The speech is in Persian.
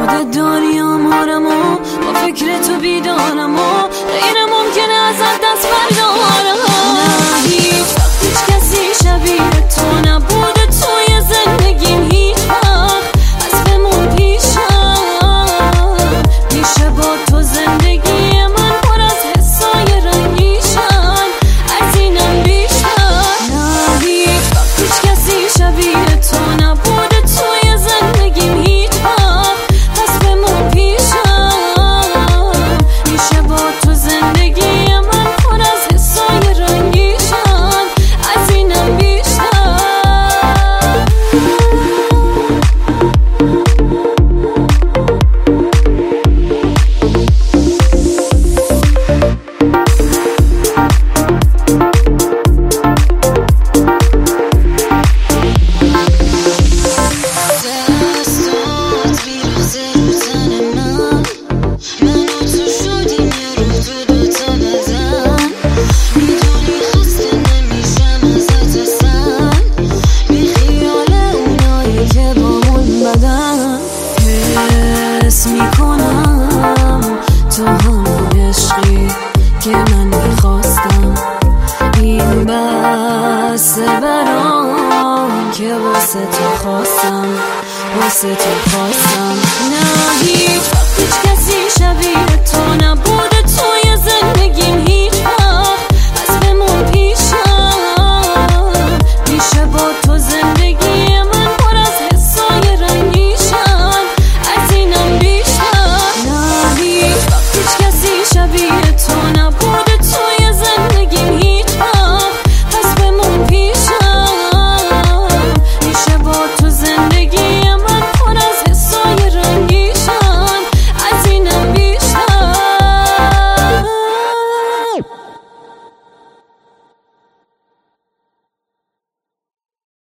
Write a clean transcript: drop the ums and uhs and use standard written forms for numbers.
خودت داری آمارم و با فکر تو بیدارم و غیر ممکنه ازت دست بردارم. نه هیچ وقت هیچ کسی شبیه تو نبوده توی زندگیم هیچ وقت. از بمون پیشم میشه با تو زندگی من پر از حسای رنگیشن از اینم بیشتر. نه هیچ وقت هیچ کسی شبیه تو نبوده توی زندگیم هیچ وقت. پس بمون پیشم میشه با تو زندگی من پر از حسای رنگیشن از اینم بیشتر. حس میکنم تو همون عشقی که من میخواستم. این بسته برام که واسه تو خواستم. نه هیچ